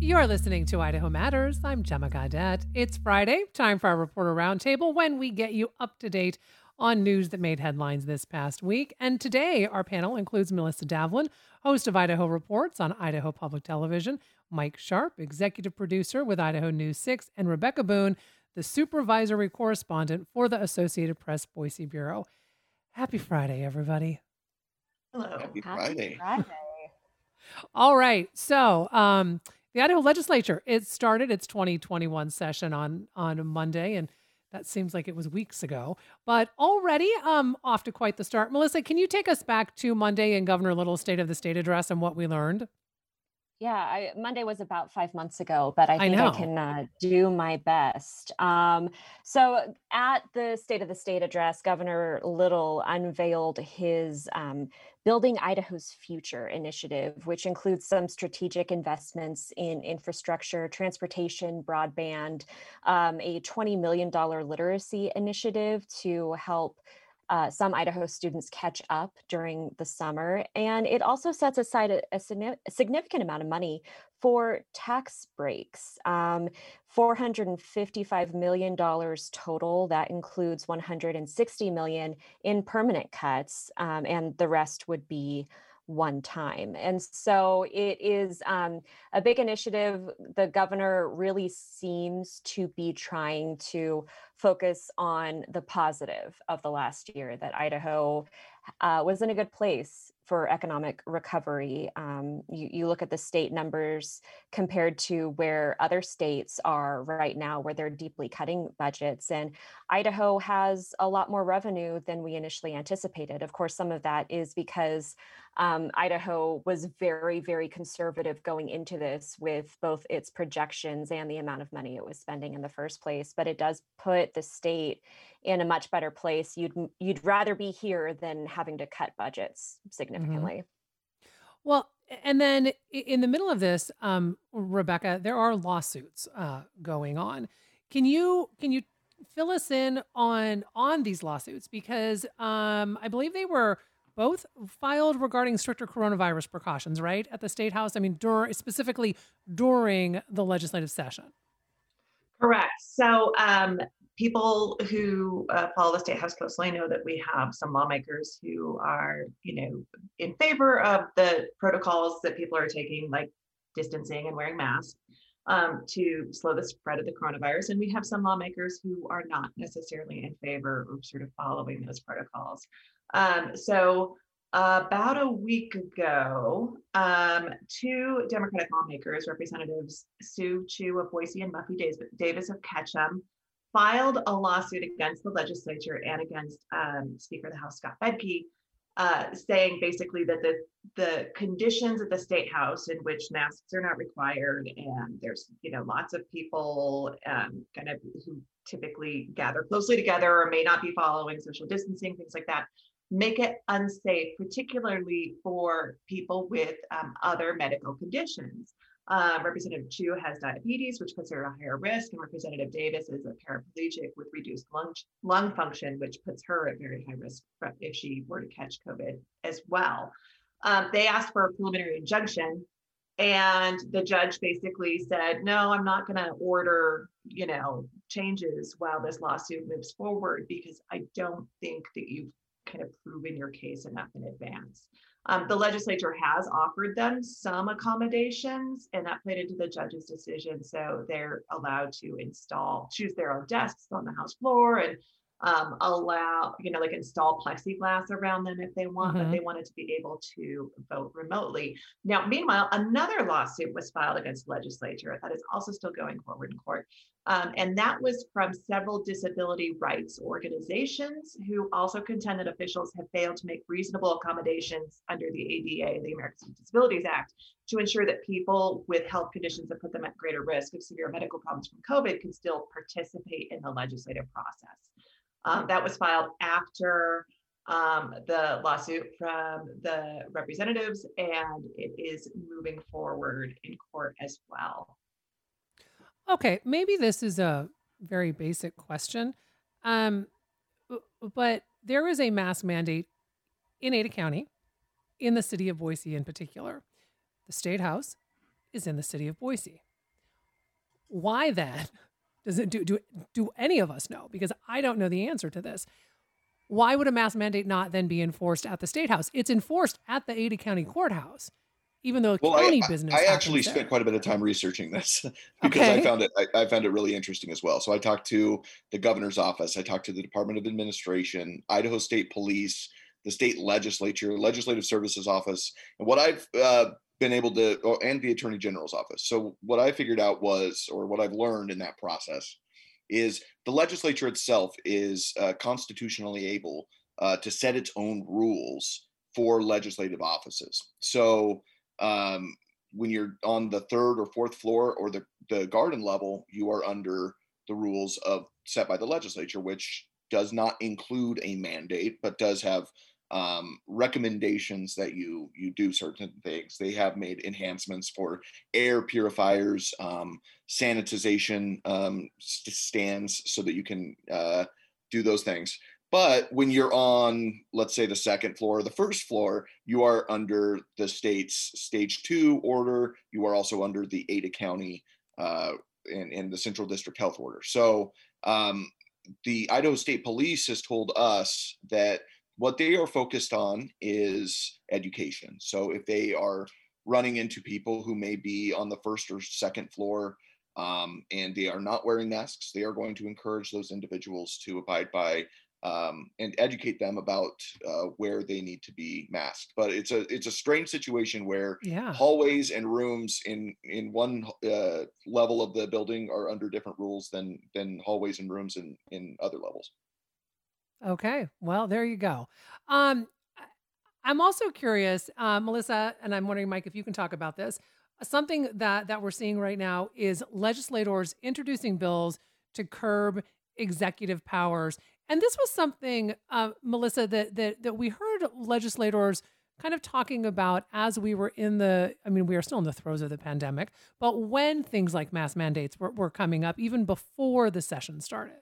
You're listening to Idaho Matters. I'm Gemma Gaudette. It's Friday, time for our Reporter Roundtable, when we get you up to date on news that made headlines this past week. And today, our panel includes Melissa Davlin, host of Idaho Reports on Idaho Public Television, Mike Sharp, executive producer with Idaho News 6, and Rebecca Boone, the supervisory correspondent for the Associated Press Boise Bureau. Happy Friday, everybody. Hello. Happy Friday. All right. So the Idaho legislature, it started its 2021 session on Monday, and that seems like it was weeks ago, but already off to quite the start. Melissa, can you take us back to Monday and Governor Little's State of the State address and what we learned? Yeah, Monday was about 5 months ago, but I think I can do my best. So at the State of the State address, Governor Little unveiled his Building Idaho's Future initiative, which includes some strategic investments in infrastructure, transportation, broadband, a $20 million literacy initiative to help some Idaho students catch up during the summer. And it also sets aside a significant amount of money for tax breaks, $455 million total. That includes $160 million in permanent cuts, and the rest would be one time. And so it is a big initiative. The governor really seems to be trying to focus on the positive of the last year, that Idaho was in a good place for economic recovery. You look at the state numbers compared to where other states are right now, where they're deeply cutting budgets. And Idaho has a lot more revenue than we initially anticipated. Of course, some of that is because Idaho was very, very conservative going into this with both its projections and the amount of money it was spending in the first place. But it does put the state in a much better place. You'd rather be here than having to cut budgets significantly. Mm-hmm. Well, and then in the middle of this, Rebecca, there are lawsuits going on. Can you fill us in on these lawsuits? Because I believe they were both filed regarding stricter coronavirus precautions, right, at the State House? I mean, specifically during the legislative session. Correct. So people who follow the State House closely know that we have some lawmakers who are, in favor of the protocols that people are taking, like distancing and wearing masks, to slow the spread of the coronavirus. And we have some lawmakers who are not necessarily in favor of sort of following those protocols. So about a week ago, two Democratic lawmakers, Representatives Sue Chu of Boise and Muffy Davis of Ketchum, filed a lawsuit against the legislature and against Speaker of the House Scott Bedke, saying basically that the conditions at the State House in which masks are not required, and there's lots of people kind of who typically gather closely together or may not be following social distancing, things like that, make it unsafe, particularly for people with other medical conditions. Representative Chu has diabetes, which puts her at a higher risk, and Representative Davis is a paraplegic with reduced lung function, which puts her at very high risk if she were to catch COVID as well. They asked for a preliminary injunction, and the judge basically said, no, I'm not going to order, changes while this lawsuit moves forward, because I don't think that you've kind of proven your case enough in advance. The legislature has offered them some accommodations, and that played into the judge's decision. So they're allowed to choose their own desks on the House floor and allow, install plexiglass around them if they want, but they wanted to be able to vote remotely. Now, meanwhile, another lawsuit was filed against the legislature that is also still going forward in court. And that was from several disability rights organizations who also contend that officials have failed to make reasonable accommodations under the ADA, the Americans with Disabilities Act, to ensure that people with health conditions that put them at greater risk of severe medical problems from COVID can still participate in the legislative process. That was filed after the lawsuit from the representatives, and it is moving forward in court as well. Okay, maybe this is a very basic question, but there is a mask mandate in Ada County, in the city of Boise in particular. The State House is in the city of Boise. Why then does it do any of us know? Because I don't know the answer to this. Why would a mask mandate not then be enforced at the state house? It's enforced at the Ada County Courthouse, even though Well, county business I actually happens spent there. quite a bit of time researching this because Okay. I found it really interesting as well. So I talked to the governor's office, I talked to the Department of Administration, Idaho State Police, the state legislature, Legislative Services Office, and what I've been able to, and the Attorney General's office. So what I figured out was, or what I've learned in that process, is the legislature itself is constitutionally able to set its own rules for legislative offices. So um, when you're on the third or fourth floor or the garden level, you are under the rules of set by the legislature, which does not include a mandate, but does have recommendations that you do certain things. They have made enhancements for air purifiers, sanitization stands, so that you can do those things. But when you're on, let's say, the second floor or the first floor, you are under the state's stage 2 order. You are also under the Ada County and the Central District Health Order. So the Idaho State Police has told us that what they are focused on is education. So if they are running into people who may be on the first or second floor and they are not wearing masks, they are going to encourage those individuals to abide by and educate them about where they need to be masked. But it's a strange situation where Yeah. hallways and rooms in one level of the building are under different rules than hallways and rooms in other levels. Okay. Well, there you go. Um, I'm also curious, Melissa, and I'm wondering, Mike, if you can talk about this. Something that we're seeing right now is legislators introducing bills to curb executive powers, and this was something, Melissa, that we heard legislators kind of talking about as we were in the. I mean, we are still in the throes of the pandemic, but when things like mask mandates were coming up, even before the session started.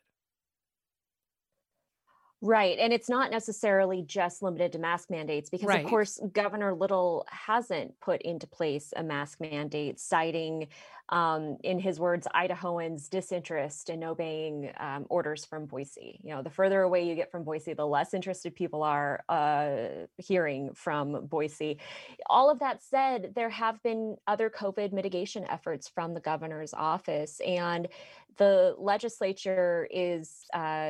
Right. And it's not necessarily just limited to mask mandates because, of Right. course, Governor Little hasn't put into place a mask mandate, citing, in his words, Idahoans' disinterest in obeying orders from Boise. You know, the further away you get from Boise, the less interested people are hearing from Boise. All of that said, there have been other COVID mitigation efforts from the governor's office, and the legislature is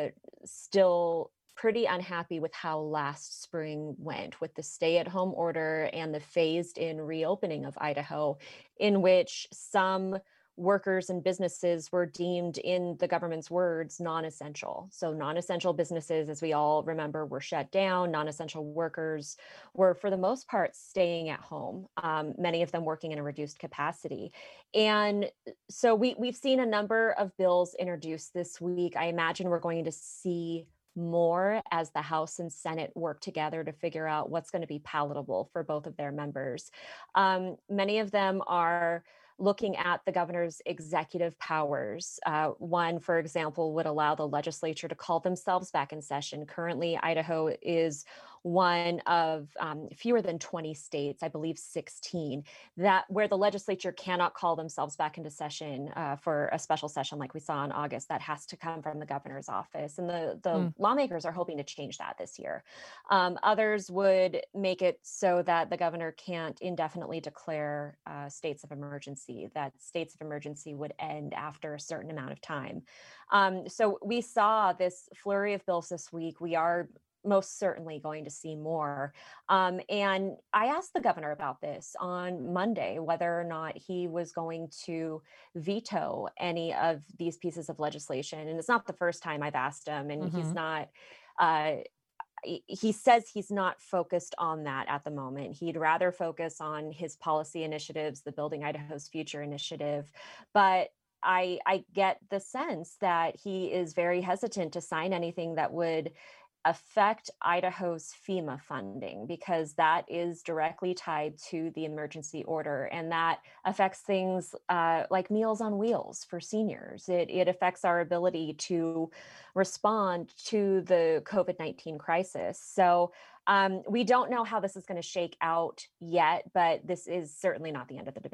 still pretty unhappy with how last spring went with the stay-at-home order and the phased-in reopening of Idaho, in which some workers and businesses were deemed, in the government's words, non-essential. So non-essential businesses, as we all remember, were shut down. Non-essential workers were, for the most part, staying at home, many of them working in a reduced capacity. And so we've seen a number of bills introduced this week. I imagine we're going to see more as the House and Senate work together to figure out what's going to be palatable for both of their members. Many of them are looking at the governor's executive powers. One, for example, would allow the legislature to call themselves back in session. Currently, Idaho is one of fewer than 20 states, I believe 16, that where the legislature cannot call themselves back into session for a special session like we saw in August. That has to come from the governor's office. And the lawmakers are hoping to change that this year. Others would make it so that the governor can't indefinitely declare states of emergency, that states of emergency would end after a certain amount of time. So we saw this flurry of bills this week. We are most certainly going to see more. And I asked the governor about this on Monday, whether or not he was going to veto any of these pieces of legislation. And it's not the first time I've asked him, and he's not. He says he's not focused on that at the moment. He'd rather focus on his policy initiatives, the Building Idaho's Future initiative. But I get the sense that he is very hesitant to sign anything that would affect Idaho's FEMA funding, because that is directly tied to the emergency order, and that affects things like Meals on Wheels for seniors. It affects our ability to respond to the COVID-19 crisis. So we don't know how this is going to shake out yet, but this is certainly not the end of the debate.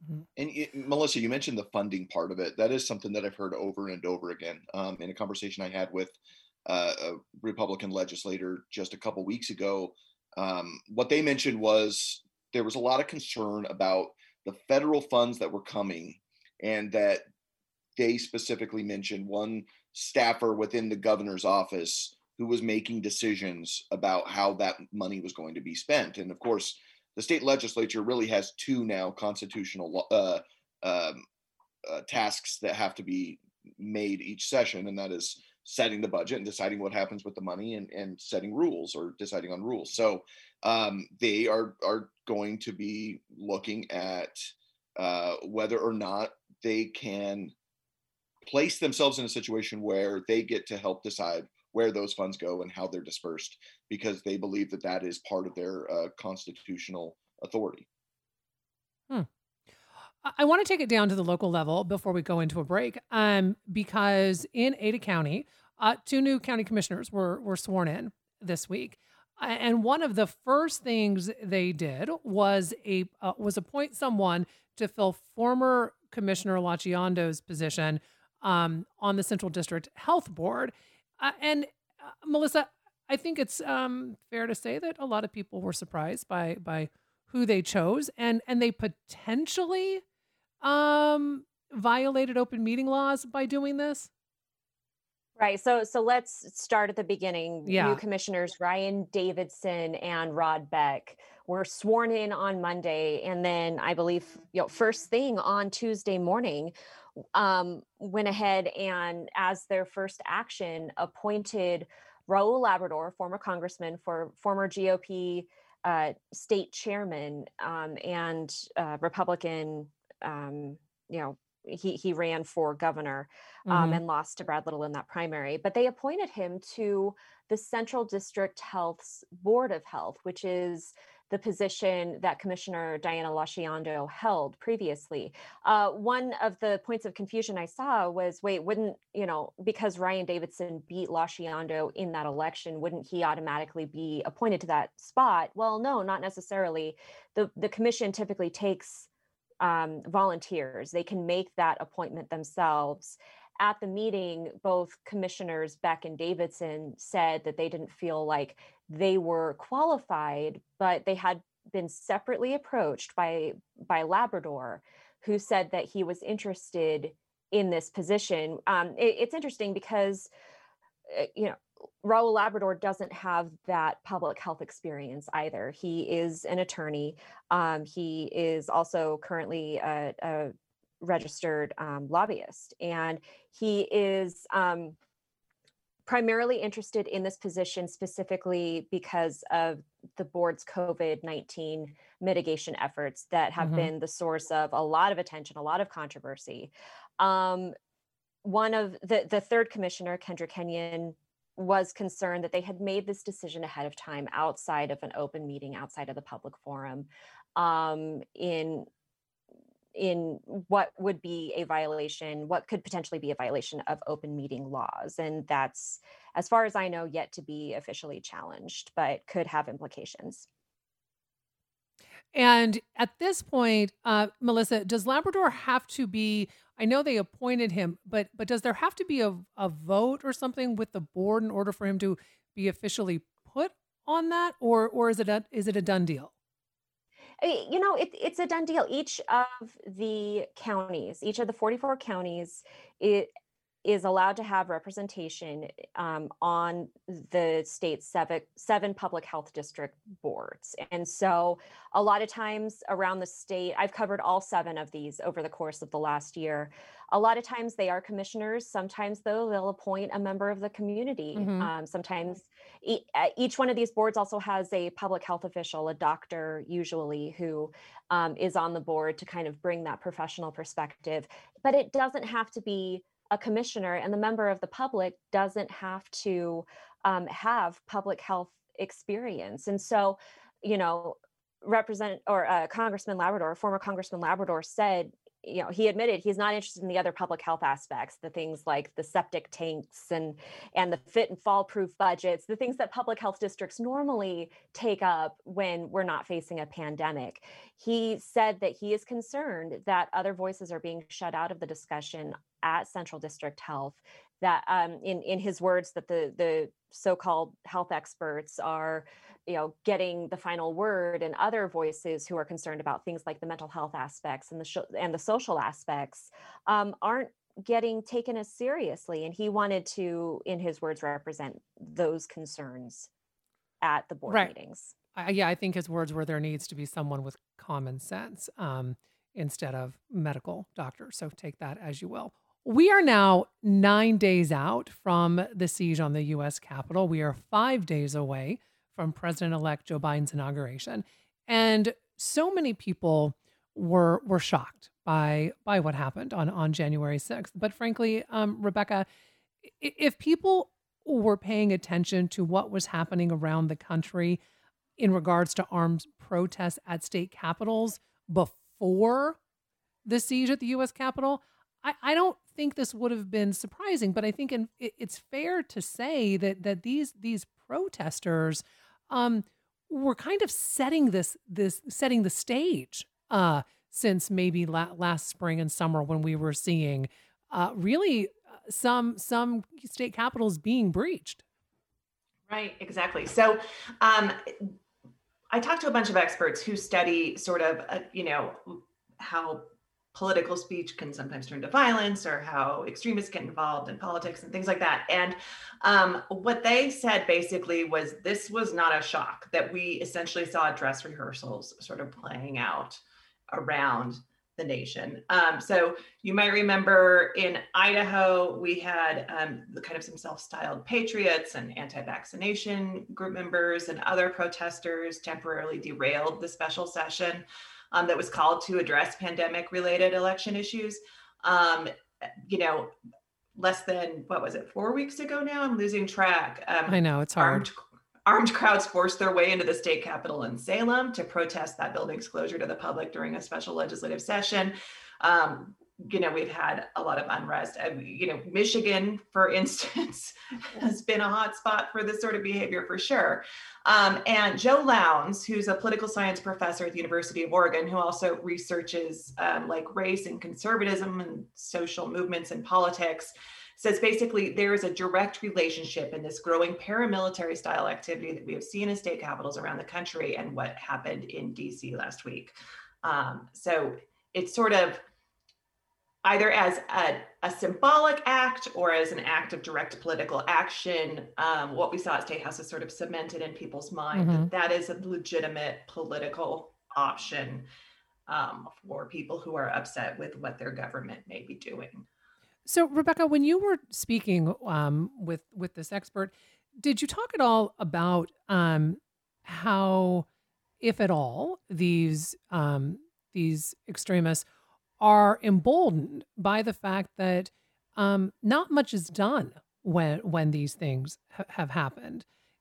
Mhm. And Melissa, you mentioned the funding part of it. That is something that I've heard over and over again. In a conversation I had with a Republican legislator just a couple weeks ago, what they mentioned was there was a lot of concern about the federal funds that were coming, and that they specifically mentioned one staffer within the governor's office who was making decisions about how that money was going to be spent. And of course, the state legislature really has two now constitutional um, tasks that have to be made each session, and that is setting the budget and deciding what happens with the money, and setting rules or deciding on rules. So they are going to be looking at whether or not they can place themselves in a situation where they get to help decide where those funds go and how they're dispersed, because they believe that that is part of their constitutional authority. Hmm. I want to take it down to the local level before we go into a break, because in Ada County, two new county commissioners were sworn in this week, and one of the first things they did was appoint someone to fill former Commissioner Laciando's position on the Central District Health Board, and Melissa, I think it's fair to say that a lot of people were surprised by who they chose, and they potentially violated open meeting laws by doing this? Right. So let's start at the beginning. New Yeah. commissioners Ryan Davidson and Rod Beck were sworn in on Monday, and then I believe first thing on Tuesday morning, went ahead and, as their first action, appointed Raul Labrador, former congressman, for former GOP state chairman, and Republican. Um, you know, he ran for governor, Hmm. and lost to Brad Little in that primary. But they appointed him to the Central District Health's Board of Health, which is the position that Commissioner Diana Laciando held previously. One of the points of confusion I saw was, wait, wouldn't, because Ryan Davidson beat Laciando in that election, wouldn't he automatically be appointed to that spot? Well, no, not necessarily. The commission typically takes volunteers. They can make that appointment themselves. At the meeting, both commissioners Beck and Davidson said that they didn't feel like they were qualified, but they had been separately approached by Labrador, who said that he was interested in this position. It's interesting because you know, Raul Labrador doesn't have that public health experience either. He is an attorney. He is also currently a registered lobbyist, and he is primarily interested in this position specifically because of the board's COVID-19 mitigation efforts that have Hmm. been the source of a lot of attention, a lot of controversy. Um, One of the third commissioner, Kendra Kenyon, was concerned that they had made this decision ahead of time outside of an open meeting, outside of the public forum, in what would be a violation, what could potentially be a violation of open meeting laws. And that's, as far as I know, yet to be officially challenged, but could have implications. And at this point, Melissa, does Labrador have to be? I know they appointed him, but does there have to be a vote or something with the board in order for him to be officially put on that, or is it a done deal? It's a done deal. Each of the counties, each of the 44 counties, it is allowed to have representation on the state's seven public health district boards. And so a lot of times around the state, I've covered all seven of these over the course of the last year. A lot of times they are commissioners. Sometimes, though, they'll appoint a member of the community. Hmm. Sometimes each one of these boards also has a public health official, a doctor usually, who is on the board to kind of bring that professional perspective. But it doesn't have to be a commissioner, and the member of the public doesn't have to have public health experience. And so, you know, Congressman Labrador, former Congressman Labrador, said he admitted he's not interested in the other public health aspects, the things like the septic tanks and the fit and fall proof budgets, the things that public health districts normally take up when we're not facing a pandemic. He said that he is concerned that other voices are being shut out of the discussion at Central District Health, that in his words, that the so-called health experts are getting the final word, and other voices who are concerned about things like the mental health aspects and the social aspects aren't getting taken as seriously. And he wanted to, in his words, represent those concerns at the board meetings. I think his words were there needs to be someone with common sense instead of medical doctors. So take that as you will. We are now 9 days out from the siege on the U.S. Capitol. We are 5 days away from President-elect Joe Biden's inauguration. And so many people were shocked by what happened on January 6th. But frankly, Rebecca, if people were paying attention to what was happening around the country in regards to armed protests at state capitals before the siege at the U.S. Capitol, I don't think this would have been surprising, but I think it's fair to say that these protesters were kind of setting the stage since maybe last spring and summer, when we were seeing really some state capitals being breached. Right, exactly. So I talked to a bunch of experts who study sort of, how political speech can sometimes turn to violence, or how extremists get involved in politics and things like that. And what they said basically was this was not a shock, that we essentially saw dress rehearsals sort of playing out around the nation. So you might remember in Idaho, we had the kind of some self-styled patriots and anti-vaccination group members and other protesters temporarily derailed the special session that was called to address pandemic-related election issues. Less than, 4 weeks ago now? I'm losing track. I know, it's hard. Armed crowds forced their way into the state capitol in Salem to protest that building's closure to the public during a special legislative session. We've had a lot of unrest. Michigan, for instance, has been a hot spot for this sort of behavior for sure. And Joe Lowndes, who's a political science professor at the University of Oregon, who also researches like race and conservatism and social movements and politics, says basically there is a direct relationship in this growing paramilitary style activity that we have seen in state capitals around the country and what happened in DC last week. So it's sort of either as a symbolic act or as an act of direct political action. What we saw at State House is sort of cemented in people's mind that is a legitimate political option for people who are upset with what their government may be doing. So, Rebecca, when you were speaking with this expert, did you talk at all about how, if at all, these extremists are emboldened by the fact that not much is done when these things have happened?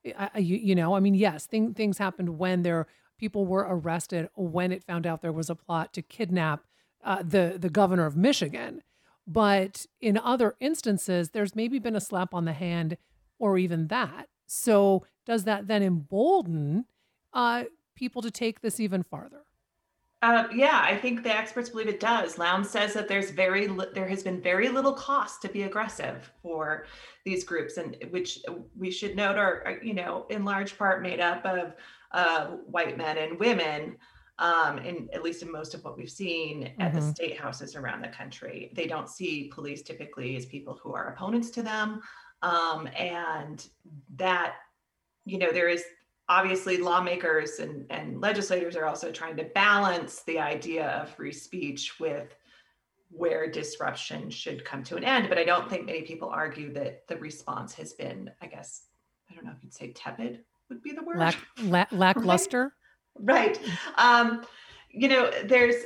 Yes, things happened when people were arrested, when it found out there was a plot to kidnap the governor of Michigan. But in other instances, there's maybe been a slap on the hand or even that. So does that then embolden people to take this even farther? Yeah, I think the experts believe it does. Lowndes says that there has been very little cost to be aggressive for these groups, and which we should note are in large part made up of white men and women. At least in most of what we've seen at the state houses around the country, they don't see police typically as people who are opponents to them. And that, there is obviously lawmakers and legislators are also trying to balance the idea of free speech with where disruption should come to an end. But I don't think many people argue that the response has been, I guess, I don't know if you'd say tepid would be the word. Lackluster? Right. There's,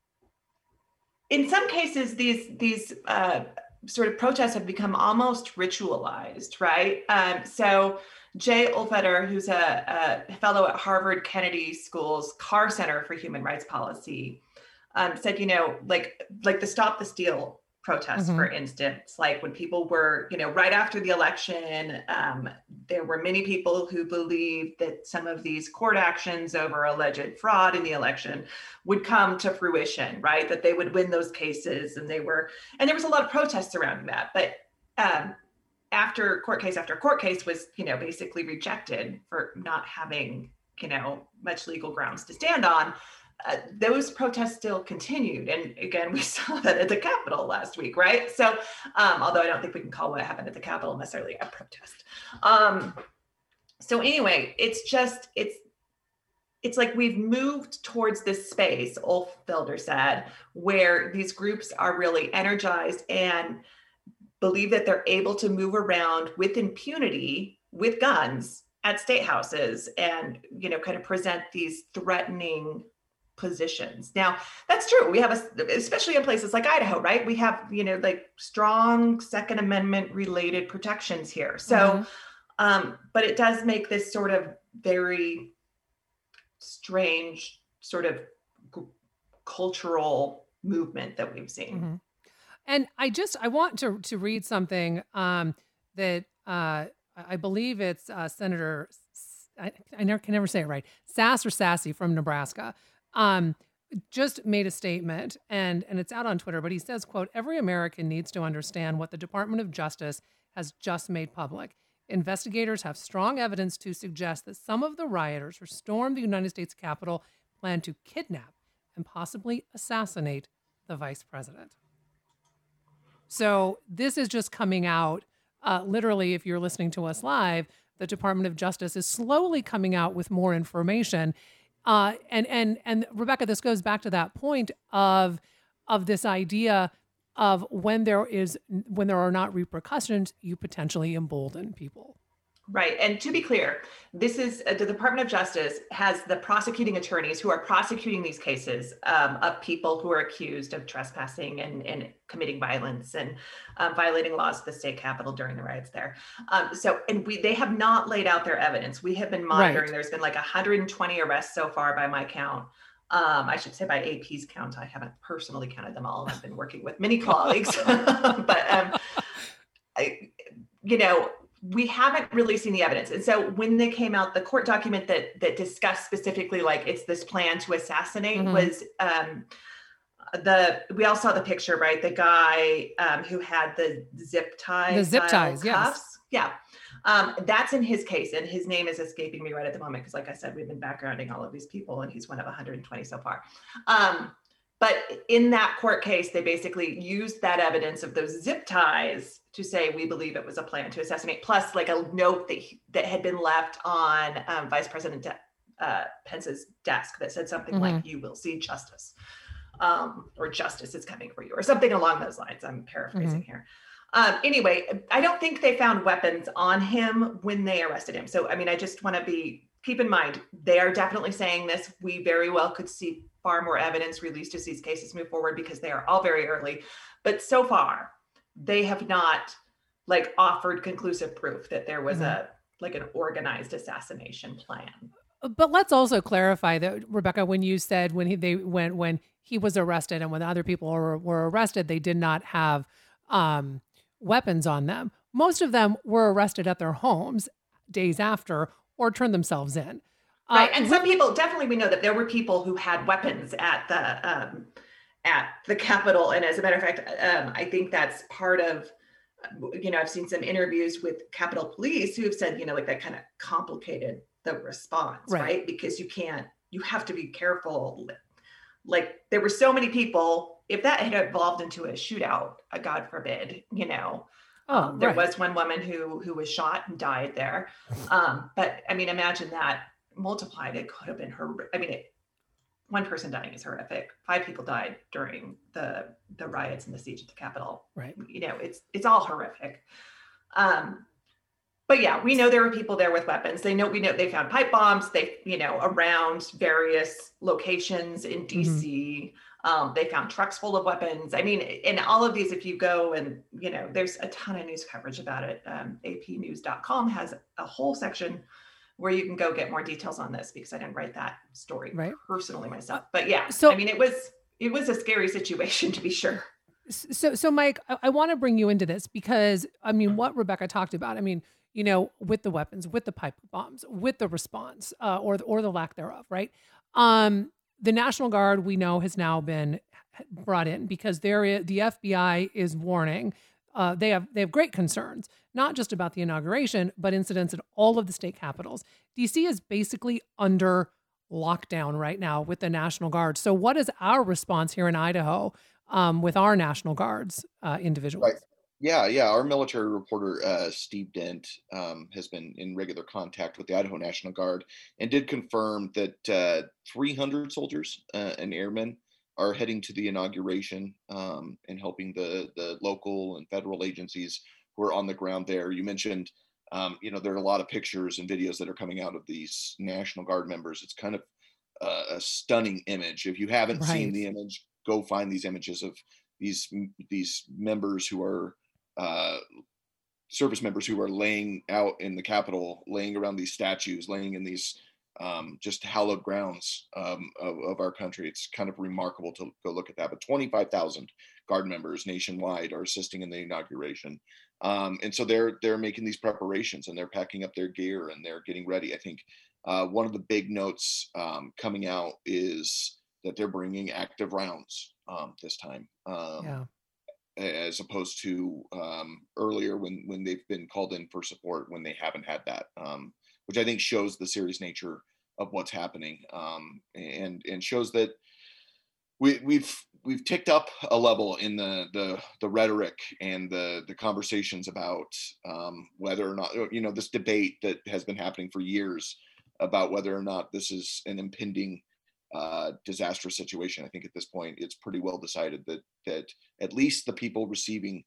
in some cases, these sort of protests have become almost ritualized, right? So Jay Ulfeder, who's a fellow at Harvard Kennedy School's Carr Center for Human Rights Policy, said, like the Stop the Steal protests, for instance, like when people were, right after the election, there were many people who believed that some of these court actions over alleged fraud in the election would come to fruition, right? That they would win those cases, and there was a lot of protests surrounding that. But after court case was, basically rejected for not having, much legal grounds to stand on, those protests still continued. And again, we saw that at the Capitol last week, right? So, although I don't think we can call what happened at the Capitol necessarily a protest. So anyway, it's like we've moved towards this space, Ulf Felder said, where these groups are really energized and believe that they're able to move around with impunity with guns at state houses and, kind of present these threatening positions. Now, that's true. We have, especially in places like Idaho, right? We have, like strong Second Amendment related protections here. So, but it does make this sort of very strange sort of cultural movement that we've seen. And I want to read something that I believe it's Senator, I can never say it right, Sass or Sassy from Nebraska, just made a statement, and it's out on Twitter, but he says, quote, "Every American needs to understand what the Department of Justice has just made public. Investigators have strong evidence to suggest that some of the rioters who stormed the United States Capitol plan to kidnap and possibly assassinate the vice president." So this is just coming out, literally, if you're listening to us live, the Department of Justice is slowly coming out with more information. And Rebecca, this goes back to that point of this idea of when there are not repercussions, you potentially embolden people. Right. And to be clear, this is the Department of Justice has the prosecuting attorneys who are prosecuting these cases of people who are accused of trespassing and committing violence and violating laws of the state capitol during the riots there. They have not laid out their evidence. We have been monitoring. Right. There's been like 120 arrests so far by my count. I should say by AP's count. I haven't personally counted them all. I've been working with many colleagues, but we haven't really seen the evidence. And so when they came out, the court document that discussed specifically, like it's this plan to assassinate was, we all saw the picture, right? The guy who had the zip ties, cuffs. Yes. Yeah. That's in his case. And his name is escaping me right at the moment. Cause like I said, we've been backgrounding all of these people and he's one of 120 so far. But in that court case, they basically used that evidence of those zip ties to say, we believe it was a plan to assassinate, plus like a note that had been left on Vice President Pence's desk that said something like, "You will see justice," or "Justice is coming for you," or something along those lines. I'm paraphrasing here. Anyway, I don't think they found weapons on him when they arrested him. So, I mean, I just want to keep in mind, they are definitely saying this. We very well could see far more evidence released as these cases move forward because they are all very early. But so far, they have not offered conclusive proof that there was an organized assassination plan. But let's also clarify that, Rebecca, when you said when he was arrested and when other people were arrested, they did not have weapons on them. Most of them were arrested at their homes days after or turned themselves in. Right. And some people, definitely we know that there were people who had weapons at the Capitol. And as a matter of fact, I think that's part of, I've seen some interviews with Capitol Police who have said, that kind of complicated the response, right? Because you have to be careful. Like there were so many people, if that had evolved into a shootout, God forbid, there was one woman who was shot and died there. But I mean, imagine that multiplied, it could have been one person dying is horrific. 5 people died during the riots and the siege at the Capitol. Right. It's all horrific. But yeah, we know there were people there with weapons. We know they found pipe bombs, around various locations in DC. They found trucks full of weapons. I mean, in all of these, if you go and, there's a ton of news coverage about it. APnews.com has a whole section where you can go get more details on this because I didn't write that story personally myself. But yeah, so I mean, it was it was a scary situation, to be sure. So Mike, I want to bring you into this because I mean, what Rebecca talked about. I mean, you know, with the weapons, with the pipe bombs, with the response, or the lack thereof, right? The National Guard we know has now been brought in because the FBI is warning. They have great concerns, not just about the inauguration, but incidents at all of the state capitals. DC is basically under lockdown right now with the National Guard. So, what is our response here in Idaho? With our National Guards individuals. Right. Yeah. Our military reporter, Steve Dent, has been in regular contact with the Idaho National Guard and did confirm that 300 soldiers and airmen are heading to the inauguration and helping the local and federal agencies who are on the ground there. You mentioned, there are a lot of pictures and videos that are coming out of these National Guard members. It's kind of a stunning image. If you haven't seen the image, go find these images of these members who are service members who are laying out in the Capitol, laying around these statues, laying in these just hallowed grounds of our country. It's kind of remarkable to go look at that. But 25,000 Guard members nationwide are assisting in the inauguration, and so they're making these preparations and they're packing up their gear and they're getting ready. I think one of the big notes coming out is that they're bringing active rounds this time, as opposed to earlier when they've been called in for support when they haven't had that, which I think shows the serious nature of what's happening, and shows that we've ticked up a level in the rhetoric and the conversations about whether or not, this debate that has been happening for years about whether or not this is an impending disastrous situation. I think at this point it's pretty well decided that at least the people receiving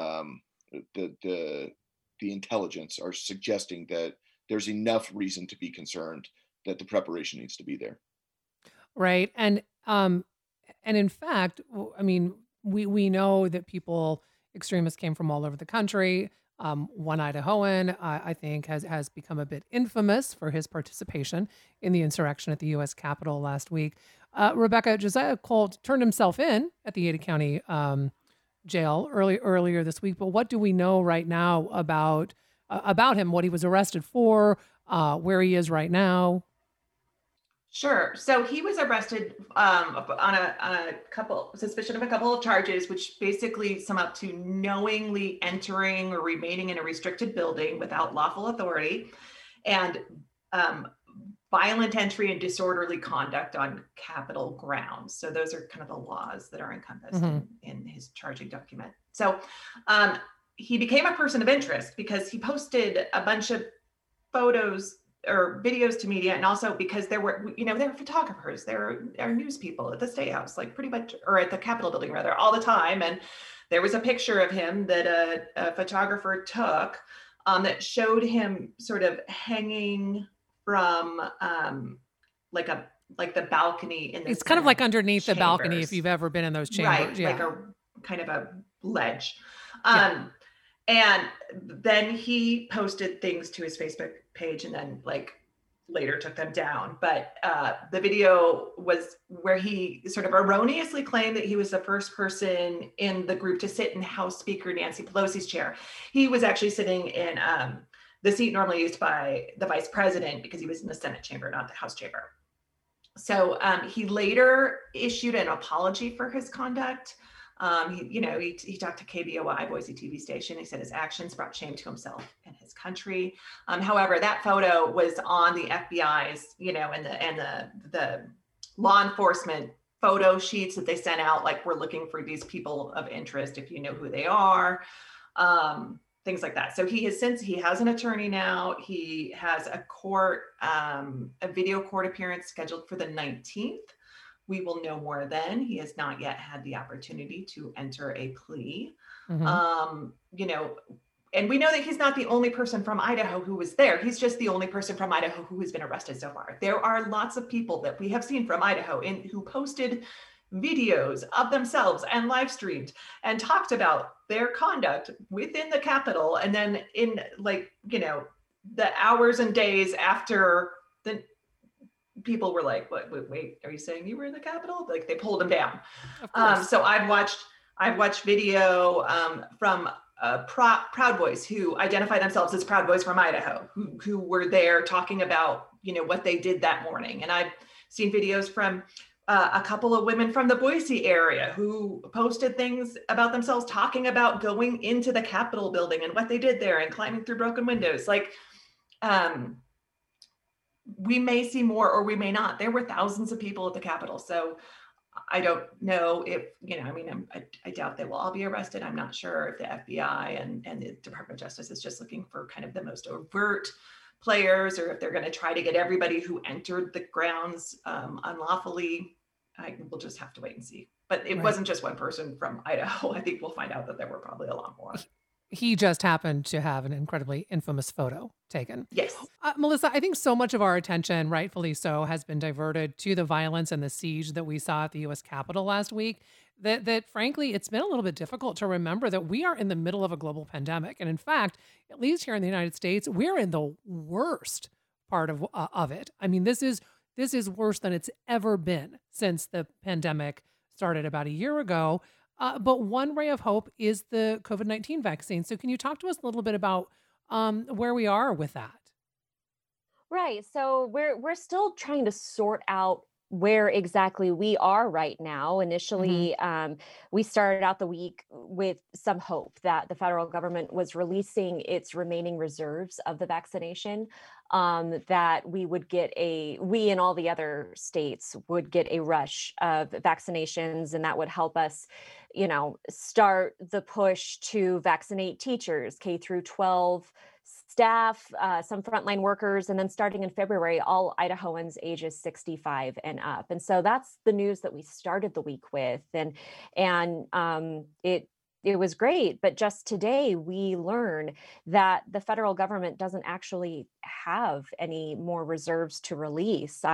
the intelligence are suggesting that there's enough reason to be concerned that the preparation needs to be there. Right. And in fact, I mean, we know that extremists came from all over the country. One Idahoan, I think, has become a bit infamous for his participation in the insurrection at the U.S. Capitol last week. Rebecca, Josiah Cole turned himself in at the Ada County jail earlier this week. But what do we know right now about him? What he was arrested for? Where he is right now? Sure. So he was arrested on a suspicion of a couple of charges, which basically sum up to knowingly entering or remaining in a restricted building without lawful authority, and violent entry and disorderly conduct on Capitol grounds. So those are kind of the laws that are encompassed in his charging document. So he became a person of interest because he posted a bunch of photos or videos to media, and also because there were photographers, there are news people at the State House, like pretty much, or at the Capitol building rather, all the time. And there was a picture of him that a photographer took that showed him sort of hanging from like the balcony in the It's kind of like underneath chambers. The balcony, if you've ever been in those chambers. Right, yeah. like a kind of a ledge. And then he posted things to his Facebook page and then later took them down. But the video was where he sort of erroneously claimed that he was the first person in the group to sit in House Speaker Nancy Pelosi's chair. He was actually sitting in the seat normally used by the vice president because he was in the Senate chamber, not the House chamber. So he later issued an apology for his conduct. He talked to KBOI, Boise TV station. He said his actions brought shame to himself and his country. However, that photo was on the FBI's, and the law enforcement photo sheets that they sent out. Like, we're looking for these people of interest if you know who they are, things like that. So he has an attorney now. He has a video court appearance scheduled for the 19th. We will know more then. He has not yet had the opportunity to enter a plea. And we know that he's not the only person from Idaho who was there. He's just the only person from Idaho who has been arrested so far. There are lots of people that we have seen from Idaho who posted videos of themselves and live streamed and talked about their conduct within the Capitol. And then in the hours and days after people were like, wait, are you saying you were in the Capitol? Like they pulled him down. Of course. So I've watched video from Proud Boys who identify themselves as Proud Boys from Idaho, who were there talking about, what they did that morning. And I've seen videos from a couple of women from the Boise area who posted things about themselves, talking about going into the Capitol building and what they did there and climbing through broken windows. Like, we may see more or we may not. There were thousands of people at the Capitol. So I don't know if, I doubt they will all be arrested. I'm not sure if the FBI and the Department of Justice is just looking for kind of the most overt players, or if they're going to try to get everybody who entered the grounds unlawfully. We'll just have to wait and see. But it wasn't just one person from Idaho. I think we'll find out that there were probably a lot more. He just happened to have an incredibly infamous photo taken. Yes. Melissa, I think so much of our attention, rightfully so, has been diverted to the violence and the siege that we saw at the U.S. Capitol last week, that frankly, it's been a little bit difficult to remember that we are in the middle of a global pandemic. And in fact, at least here in the United States, we're in the worst part of it. I mean, this is worse than it's ever been since the pandemic started about a year ago. But one ray of hope is the COVID-19 vaccine. So can you talk to us a little bit about where we are with that? Right. So we're still trying to sort out where exactly we are right now. Initially, we started out the week with some hope that the federal government was releasing its remaining reserves of the vaccination, that we and all the other states would get a rush of vaccinations, and that would help us, start the push to vaccinate teachers, K through 12 staff, some frontline workers, and then starting in February, all Idahoans ages 65 and up. And so that's the news that we started the week with. And it was great. But just today, we learned that the federal government doesn't actually have any more reserves to release.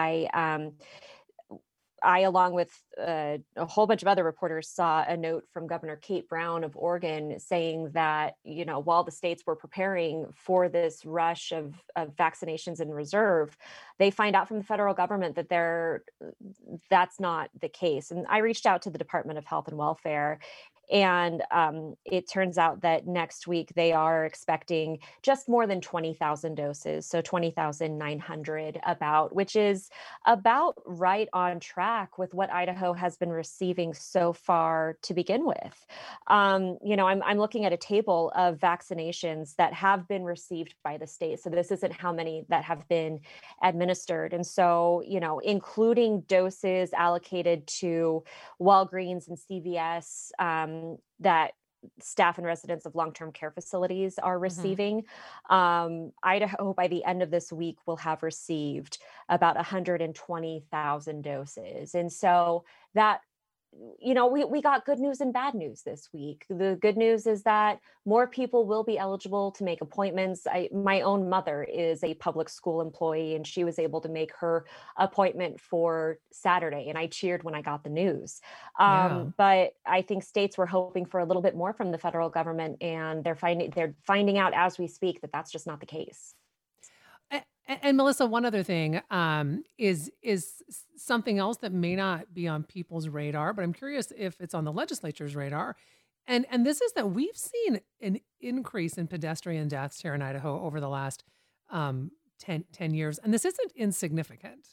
I, along with a whole bunch of other reporters, saw a note from Governor Kate Brown of Oregon saying that, while the states were preparing for this rush of vaccinations in reserve, they find out from the federal government that that's not the case. And I reached out to the Department of Health and Welfare, and it turns out that next week they are expecting just more than 20,000 doses, so 20,900 about, which is about right on track with what Idaho has been receiving so far to begin with. I'm looking at a table of vaccinations that have been received by the state. So this isn't how many that have been administered. And so, including doses allocated to Walgreens and CVS, that staff and residents of long-term care facilities are receiving. Idaho, by the end of this week, will have received about 120,000 doses. And so that, we got good news and bad news this week. The good news is that more people will be eligible to make appointments. My own mother is a public school employee, and she was able to make her appointment for Saturday. And I cheered when I got the news. But I think states were hoping for a little bit more from the federal government, and they're finding out as we speak that that's just not the case. And Melissa, one other thing is something else that may not be on people's radar, but I'm curious if it's on the legislature's radar. And this is that we've seen an increase in pedestrian deaths here in Idaho over the last 10 years. And this isn't insignificant.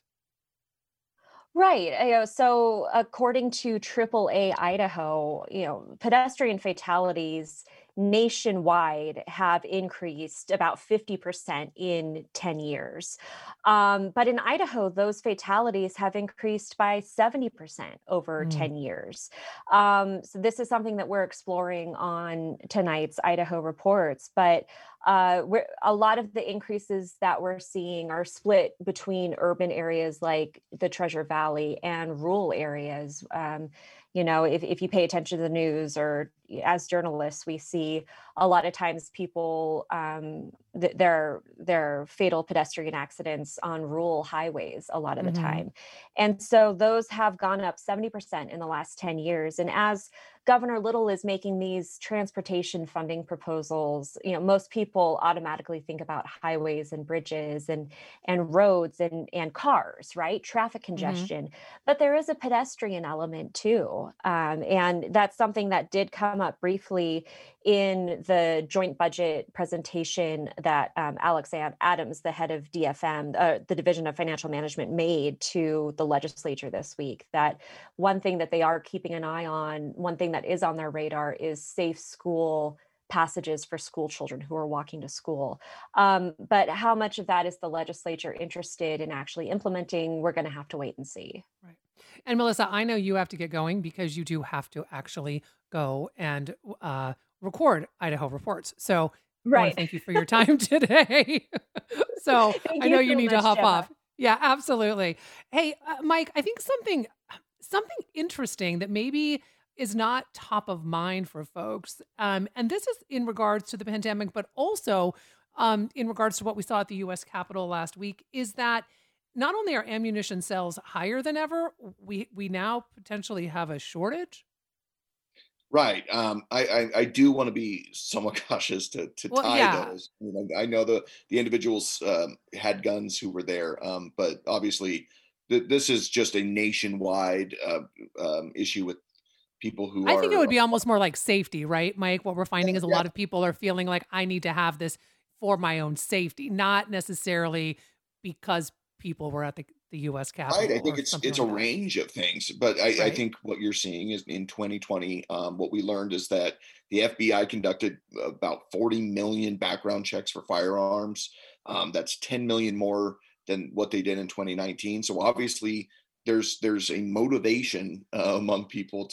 Right. So according to AAA Idaho, pedestrian fatalities nationwide have increased about 50% in 10 years. But in Idaho, those fatalities have increased by 70% over 10 years. So this is something that we're exploring on tonight's Idaho Reports. But a lot of the increases that we're seeing are split between urban areas like the Treasure Valley and rural areas. If you pay attention to the news, or as journalists, we see see a lot of times people, their fatal pedestrian accidents on rural highways a lot of the Hmm. time. And so those have gone up 70% in the last 10 years. And as Governor Little is making these transportation funding proposals, most people automatically think about highways and bridges and roads and cars, right? Traffic Hmm. congestion. But there is a pedestrian element too. And that's something that did come up briefly in the joint budget presentation that Adams, the head of DFM, the Division of Financial Management, made to the legislature this week. That one thing that they are keeping an eye on, one thing that is on their radar, is safe school passages for school children who are walking to school. But how much of that is the legislature interested in actually implementing? We're going to have to wait and see. Right. And Melissa, I know you have to get going because you do have to actually go and record Idaho Reports. So I want to Right. thank you for your time today. So Thank I know you you so need to much, hop Gemma. off. Yeah, absolutely. Hey, Mike, I think something interesting that maybe is not top of mind for folks, and this is in regards to the pandemic, but also in regards to what we saw at the U.S. Capitol last week, is that not only are ammunition sales higher than ever, we now potentially have a shortage. Right. I do want to be somewhat cautious to Well, tie yeah, those. I know the individuals had guns who were there, but obviously this is just a nationwide issue with people who I think it are would be almost more like safety, right, Mike? What we're yeah, finding is a yeah, lot of people are feeling like I need to have this for my own safety, not necessarily because people were at the U.S. right. I Capitol think or it's something it's a like that, range of things, but I right? think what you're seeing is in 2020, what we learned is that the FBI conducted about 40 million background checks for firearms. That's 10 million more than what they did in 2019. So obviously, there's a motivation among people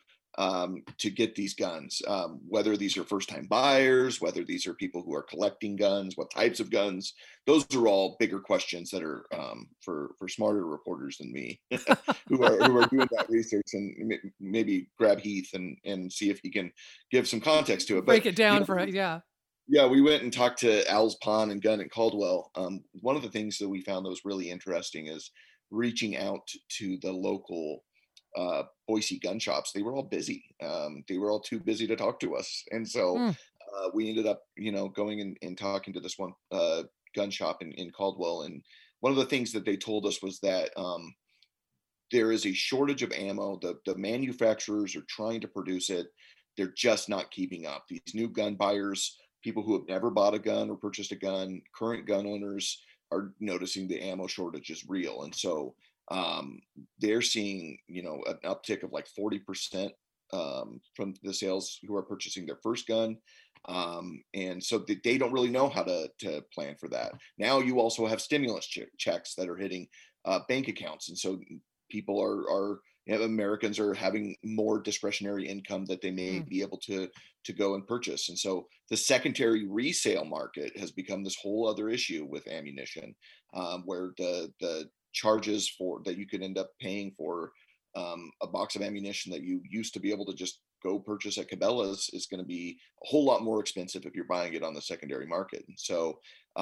to get these guns, whether these are first time buyers, whether these are people who are collecting guns, what types of guns. Those are all bigger questions that are for smarter reporters than me who are doing that research, and maybe grab Heath and see if he can give some context to it. But Break it down for it, yeah. yeah, we went and talked to Al's Pond and Gun at Caldwell. One of the things that we found that was really interesting is reaching out to the local Boise gun shops. They were all busy. They were all too busy to talk to us, and so Mm, we ended up, going and talking to this one gun shop in Caldwell. And one of the things that they told us was that there is a shortage of ammo. The manufacturers are trying to produce it. They're just not keeping up. These new gun buyers, people who have never bought a gun or purchased a gun, current gun owners are noticing the ammo shortage is real. And so they're seeing, an uptick of like 40% from the sales who are purchasing their first gun. And so they don't really know how to plan for that. Now you also have stimulus checks that are hitting bank accounts. And so people are Americans are having more discretionary income that they may mm. be able to go and purchase. And so the secondary resale market has become this whole other issue with ammunition, where the charges for that you could end up paying for a box of ammunition that you used to be able to just go purchase at Cabela's is going to be a whole lot more expensive if you're buying it on the secondary market. And so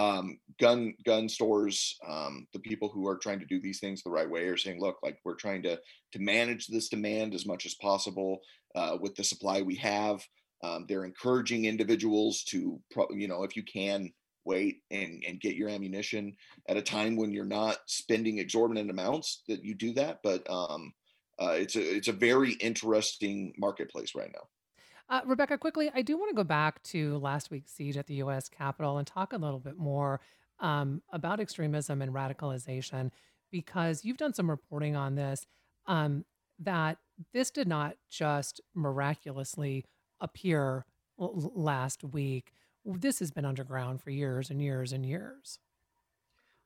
gun stores, the people who are trying to do these things the right way are saying, look, like we're trying to manage this demand as much as possible with the supply we have. They're encouraging individuals to, if you can, wait and get your ammunition at a time when you're not spending exorbitant amounts, that you do that. But it's a very interesting marketplace right now. Rebecca, quickly, I do want to go back to last week's siege at the U.S. Capitol and talk a little bit more about extremism and radicalization, because you've done some reporting on this, that this did not just miraculously appear last week. This has been underground for years and years and years.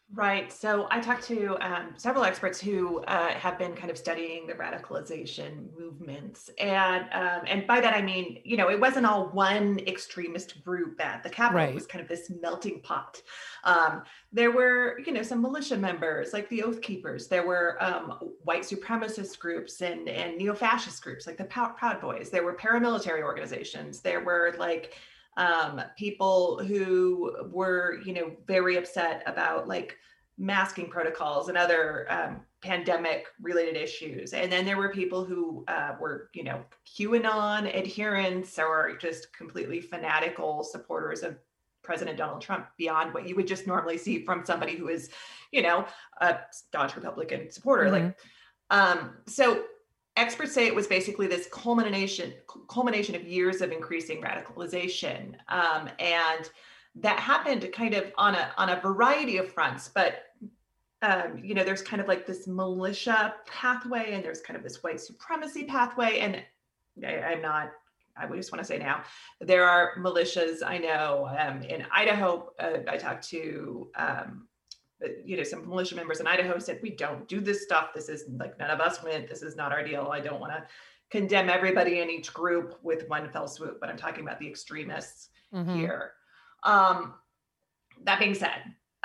Right. So I talked to several experts who have been kind of studying the radicalization movements, and by that I mean, it wasn't all one extremist group at the Capitol. It Right. was kind of this melting pot. Um, there were, some militia members like the Oath Keepers. There were white supremacist groups and neo-fascist groups like the Proud Boys. There were paramilitary organizations. There were like people who were, very upset about like masking protocols and other pandemic related issues. And then there were people who were, QAnon adherents or just completely fanatical supporters of President Donald Trump beyond what you would just normally see from somebody who is, a staunch Republican supporter. So experts say it was basically this culmination of years of increasing radicalization, and that happened kind of on a variety of fronts. But there's kind of like this militia pathway, and there's kind of this white supremacy pathway. And I just want to say now, there are militias I know in Idaho. I talked to some militia members in Idaho said, we don't do this stuff. This is like, none of us went. This is not our deal. I don't want to condemn everybody in each group with one fell swoop, but I'm talking about the extremists here. That being said,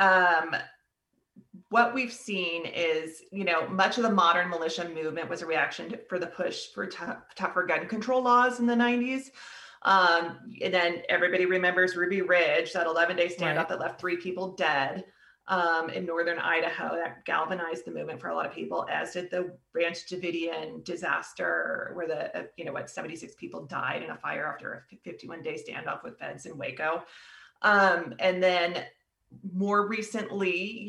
what we've seen is, much of the modern militia movement was a reaction for the push for tougher gun control laws in the 90s. And then everybody remembers Ruby Ridge, that 11-day standoff that left 3 people dead in northern Idaho. That galvanized the movement for a lot of people, as did the Ranch Davidian disaster, where 76 people died in a fire after a 51-day standoff with feds in Waco. And then more recently,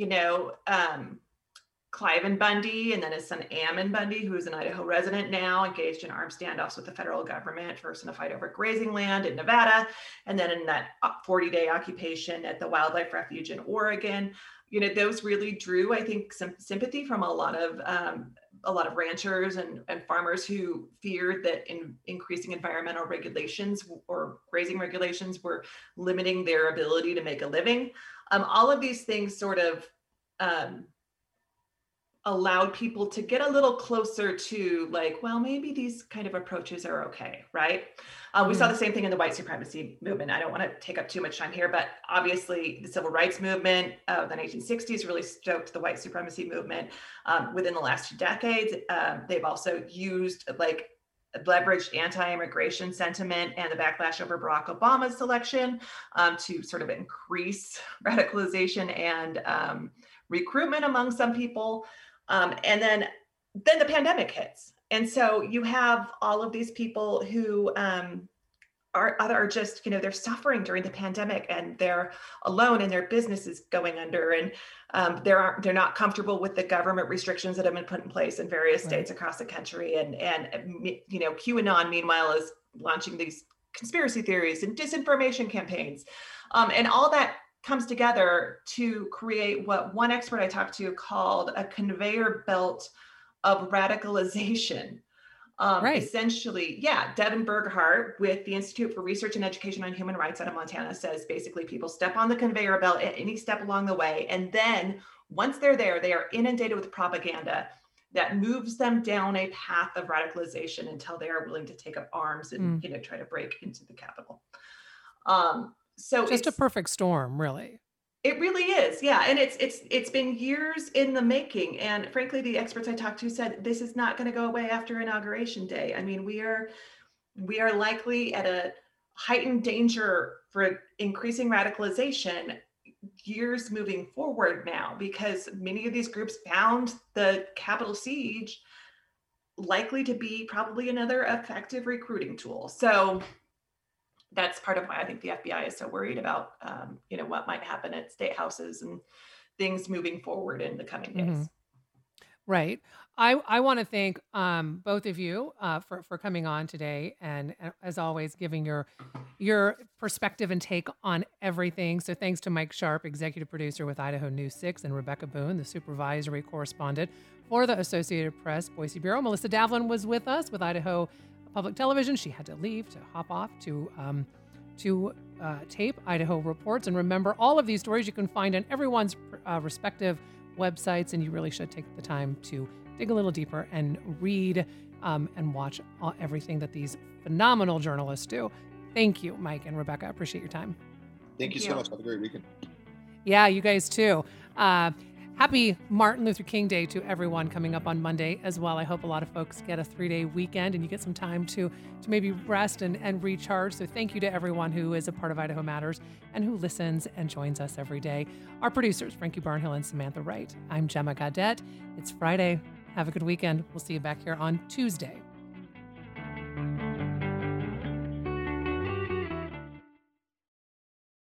Cliven Bundy and then his son Ammon Bundy, who is an Idaho resident now, engaged in armed standoffs with the federal government, first in a fight over grazing land in Nevada, and then in that 40-day occupation at the wildlife refuge in Oregon. Those really drew, I think, some sympathy from a lot of ranchers and farmers who feared that increasing environmental regulations or grazing regulations were limiting their ability to make a living. All of these things sort of allowed people to get a little closer to like, well, maybe these kind of approaches are okay, right? We saw the same thing in the white supremacy movement. I don't want to take up too much time here, but obviously the civil rights movement of the 1960s really stoked the white supremacy movement. Within the last 2 decades, they've also used leveraged anti-immigration sentiment and the backlash over Barack Obama's election to sort of increase radicalization and recruitment among some people. And then the pandemic hits. And so you have all of these people who are just, they're suffering during the pandemic and they're alone and their business is going under, and they're not comfortable with the government restrictions that have been put in place in various states across the country. And QAnon, meanwhile, is launching these conspiracy theories and disinformation campaigns. And all that comes together to create what one expert I talked to called a conveyor belt of radicalization. Essentially, Devin Burghardt with the Institute for Research and Education on Human Rights out of Montana says basically people step on the conveyor belt at any step along the way. And then once they're there, they are inundated with propaganda that moves them down a path of radicalization until they are willing to take up arms and, try to break into the Capitol. So just a perfect storm, really. It really is. Yeah. And it's been years in the making. And frankly, the experts I talked to said this is not going to go away after Inauguration Day. I mean, we are likely at a heightened danger for increasing radicalization years moving forward now, because many of these groups found the Capitol siege likely to be probably another effective recruiting tool. So that's part of why I think the FBI is so worried about, what might happen at state houses and things moving forward in the coming days. Right. I want to thank both of you for coming on today, and as always, giving your perspective and take on everything. So thanks to Mike Sharp, executive producer with Idaho News 6, and Rebecca Boone, the supervisory correspondent for the Associated Press Boise Bureau. Melissa Davlin was with us with Idaho Public Television. She had to leave to hop off to to tape Idaho Reports. And remember, all of these stories you can find on everyone's respective websites, and you really should take the time to dig a little deeper and read and watch everything that these phenomenal journalists do. Thank you, Mike and Rebecca. I appreciate your time. Thank you so much. Have a great weekend. Yeah, you guys too. Happy Martin Luther King Day to everyone coming up on Monday as well. I hope a lot of folks get a 3-day weekend and you get some time to maybe rest and recharge. So thank you to everyone who is a part of Idaho Matters and who listens and joins us every day. Our producers, Frankie Barnhill and Samantha Wright. I'm Gemma Gaudette. It's Friday. Have a good weekend. We'll see you back here on Tuesday.